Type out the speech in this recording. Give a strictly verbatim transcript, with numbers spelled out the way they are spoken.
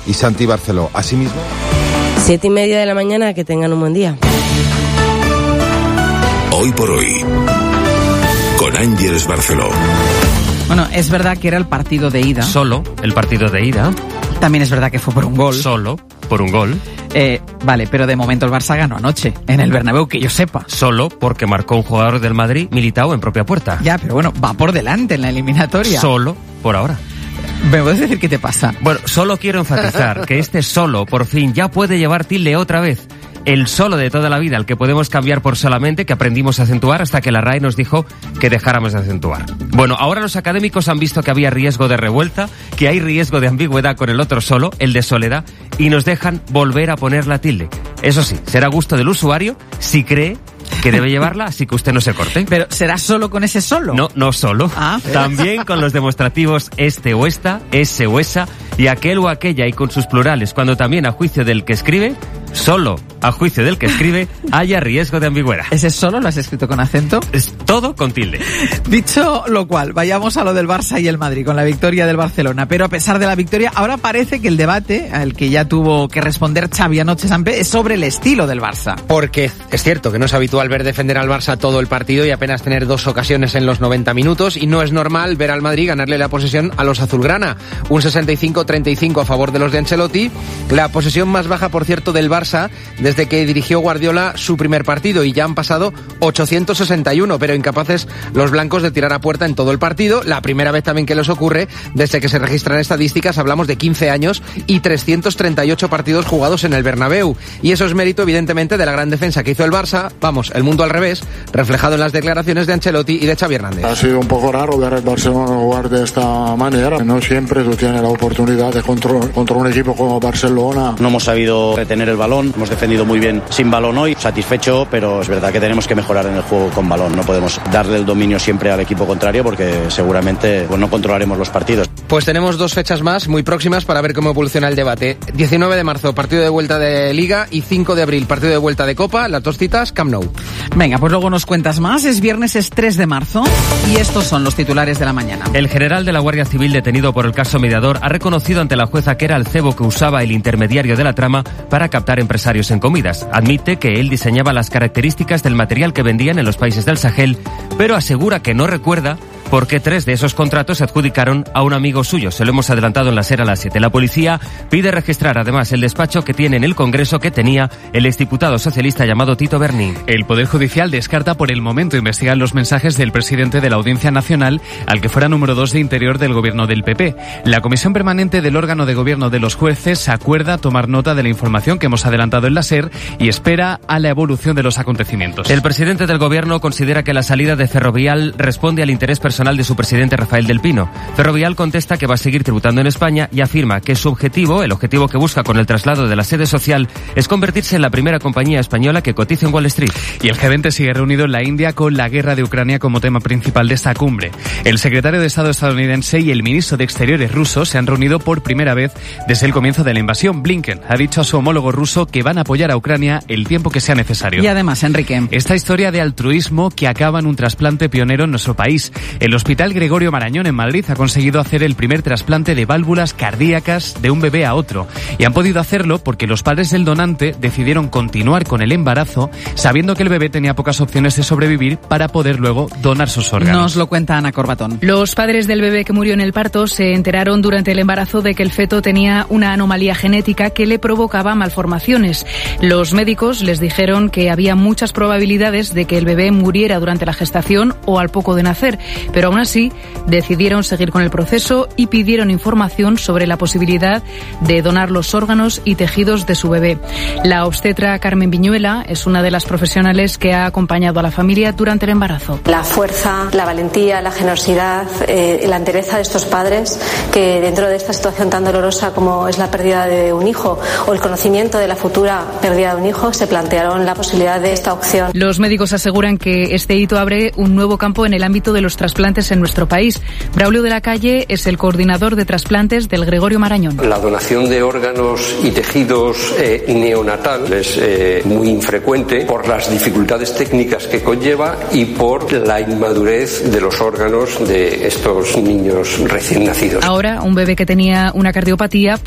y Santi Barceló. Asimismo... Siete y media de la mañana, que tengan un buen día. Hoy por hoy, con Ángeles Barceló. Bueno, es verdad que era el partido de ida. Solo el partido de ida. También es verdad que fue por un gol. Solo por un gol. Eh, vale, pero de momento el Barça ganó anoche, en el Bernabéu, que yo sepa. Solo porque marcó un jugador del Madrid, Militao, en propia puerta. Ya, pero bueno, va por delante en la eliminatoria. Solo por ahora. ¿Me puedes decir qué te pasa? Bueno, solo quiero enfatizar que este solo, por fin, ya puede llevar tilde otra vez. El solo de toda la vida, el que podemos cambiar por solamente, que aprendimos a acentuar hasta que la R A E nos dijo que dejáramos de acentuar. Bueno, ahora los académicos han visto que había riesgo de revuelta, que hay riesgo de ambigüedad con el otro solo, el de soledad, y nos dejan volver a poner la tilde. Eso sí, será gusto del usuario si cree que debe llevarla, así que usted no se corte. ¿Pero será solo con ese solo? No, no solo. Ah. También con los demostrativos este o esta, ese o esa, y aquel o aquella, y con sus plurales, cuando también a juicio del que escribe, solo a juicio del que escribe, haya riesgo de ambigüedad. ¿Ese solo lo has escrito con acento? Es todo con tilde. Dicho lo cual, vayamos a lo del Barça y el Madrid, con la victoria del Barcelona. Pero a pesar de la victoria, ahora parece que el debate al que ya tuvo que responder Xavi anoche Sampé es sobre el estilo del Barça. Porque es cierto que no es habitual ver defender al Barça todo el partido y apenas tener dos ocasiones en los noventa minutos, y no es normal ver al Madrid ganarle la posesión a los azulgrana. Un sesenta y cinco treinta y cinco a favor de los de Ancelotti, la posesión más baja, por cierto, del Barça desde que dirigió Guardiola su primer partido, y ya han pasado ochocientos sesenta y uno, pero incapaces los blancos de tirar a puerta en todo el partido. La primera vez también que les ocurre desde que se registran estadísticas, hablamos de quince años y trescientos treinta y ocho partidos jugados en el Bernabéu, y eso es mérito evidentemente de la gran defensa que hizo el Barça. Vamos, el mundo al revés, reflejado en las declaraciones de Ancelotti y de Xavi Hernández. Ha sido un poco raro ver al Barcelona jugar de esta manera. No siempre tú tienes la oportunidad de contra, contra un equipo como Barcelona. No hemos sabido retener el balón, hemos defendido muy bien sin balón hoy, satisfecho, pero es verdad que tenemos que mejorar en el juego con balón. No podemos darle el dominio siempre al equipo contrario, porque seguramente pues, no controlaremos los partidos. Pues tenemos dos fechas más muy próximas para ver cómo evoluciona el debate. diecinueve de marzo, partido de vuelta de Liga, y cinco de abril, partido de vuelta de Copa, las dos citas, Camp Nou. Venga, pues luego nos cuentas más. Es viernes, es tres de marzo, y estos son los titulares de la mañana. El general de la Guardia Civil, detenido por el caso Mediador, ha reconocido ante la jueza que era el cebo que usaba el intermediario de la trama para captar empresarios en comidas. Admite que él diseñaba las características del material que vendían en los países del Sahel, pero asegura que no recuerda por qué tres de esos contratos se adjudicaron a un amigo suyo. Se lo hemos adelantado en la SER a las siete. La policía pide registrar además el despacho que tiene en el Congreso que tenía el exdiputado socialista llamado Tito Berni. El Poder Judicial descarta por el momento investigar los mensajes del presidente de la Audiencia Nacional, al que fuera número dos de Interior del gobierno del P P. La Comisión Permanente del órgano de gobierno de los jueces acuerda tomar nota de la información que hemos adelantado en la SER y espera a la evolución de los acontecimientos. El presidente del gobierno considera que la salida de Ferrovial responde al interés personal de su presidente Rafael del Pino. Ferrovial contesta que va a seguir tributando en España y afirma que su objetivo, el objetivo que busca con el traslado de la sede social, es convertirse en la primera compañía española que cotice en Wall Street. Y el G veinte sigue reunido en la India con la guerra de Ucrania como tema principal de esta cumbre. El secretario de Estado estadounidense y el ministro de Exteriores ruso se han reunido por primera vez desde el comienzo de la invasión. Blinken ha dicho a su homólogo ruso que van a apoyar a Ucrania el tiempo que sea necesario. Y además, Enrique, esta historia de altruismo que acaba en un trasplante pionero en nuestro país. El Hospital Gregorio Marañón en Madrid ha conseguido hacer el primer trasplante de válvulas cardíacas de un bebé a otro. Y han podido hacerlo porque los padres del donante decidieron continuar con el embarazo, sabiendo que el bebé tenía pocas opciones de sobrevivir para poder luego donar sus órganos. Nos lo cuenta Ana Corbatón. Los padres del bebé que murió en el parto se enteraron durante el embarazo de que el feto tenía una anomalía genética que le provocaba malformaciones. Los médicos les dijeron que había muchas probabilidades de que el bebé muriera durante la gestación o al poco de nacer, pero aún así decidieron seguir con el proceso y pidieron información sobre la posibilidad de donar los órganos y tejidos de su bebé. La obstetra Carmen Viñuela es una de las profesionales que ha acompañado a la familia durante el embarazo. La fuerza, la valentía, la generosidad, eh, la entereza de estos padres que dentro de esta situación tan dolorosa como es la pérdida de un hijo o el conocimiento de la futura pérdida de un hijo, se plantearon la posibilidad de esta opción. Los médicos aseguran que este hito abre un nuevo campo en el ámbito de los trasplantes en nuestro país. Braulio de la Calle es el coordinador de trasplantes del Gregorio Marañón. La donación de órganos y tejidos eh, neonatal es eh, muy infrecuente por las dificultades técnicas que conlleva y por la inmadurez de los órganos de estos niños recién nacidos. Ahora, un bebé que tenía una cardiopatía